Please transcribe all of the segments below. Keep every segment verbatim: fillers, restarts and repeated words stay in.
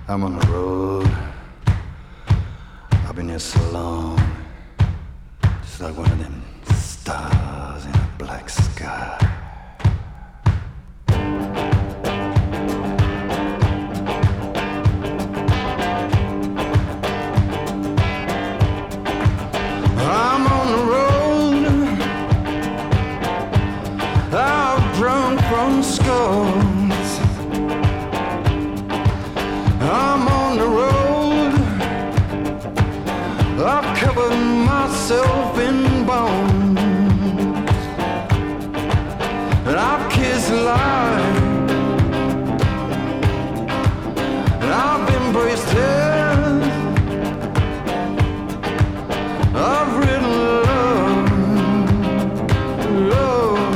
I'm on the road. I've been here so long. Just like one of them stars in a black sky. I'm on the road. I've drunk from scores. I'm on the road. I've covered myself in bones, and I've kissed life, and I've embraced death. I've written love, love.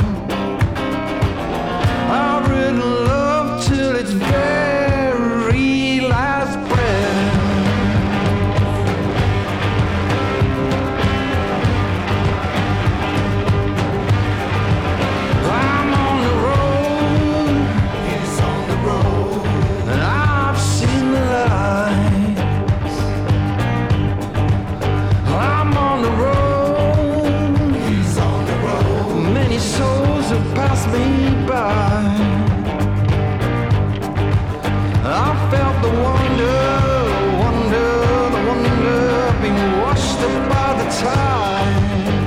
I've written love till it's very last breath. I'm on the road, he's on the road, and I've seen the lights. I'm on the road, he's on the road. Many souls have passed me by. I felt the wonder, wonder, the wonder of being washed up by the tide.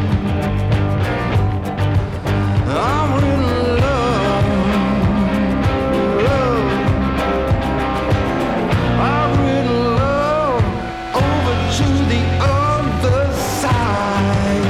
I'm written love, love. I've written love over to the other side.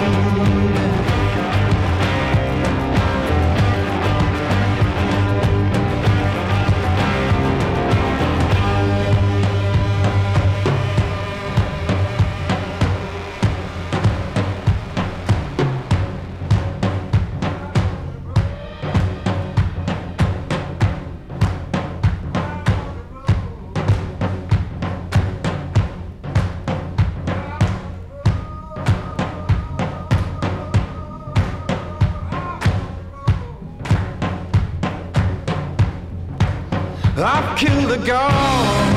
I've killed the god.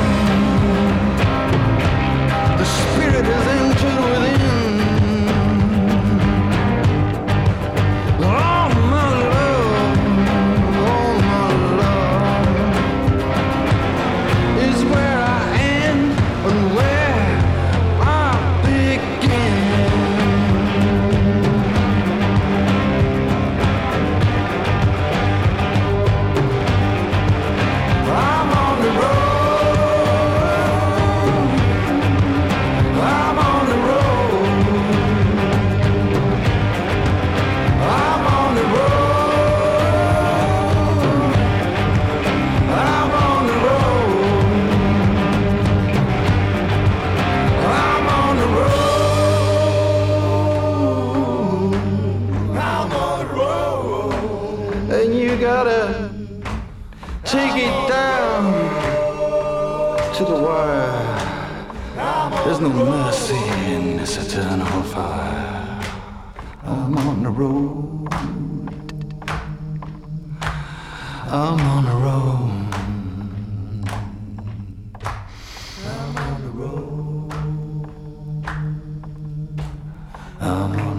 The spirit has entered within. All my love, all my love is where I end and where I begin. I'm on the road. I'm on the road. I'm on the road. I'm on the road. I'm on the road. I'm on the road. And you gotta take it down to the wire. There's no mercy in this eternal fire. I'm on the road. I'm on the road. I'm on the road. I'm on